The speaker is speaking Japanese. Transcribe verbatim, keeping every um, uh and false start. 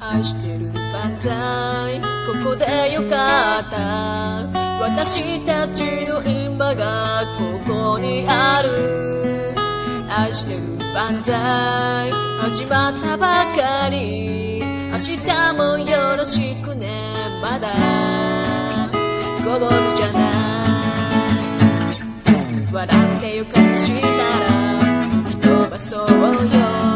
愛してる万歳ここでよかった私たちの今がここにある愛してる万歳始まったばかり明日もよろしくねまだゴールじゃない笑ってよ悲しいなら吹き飛ばそうよ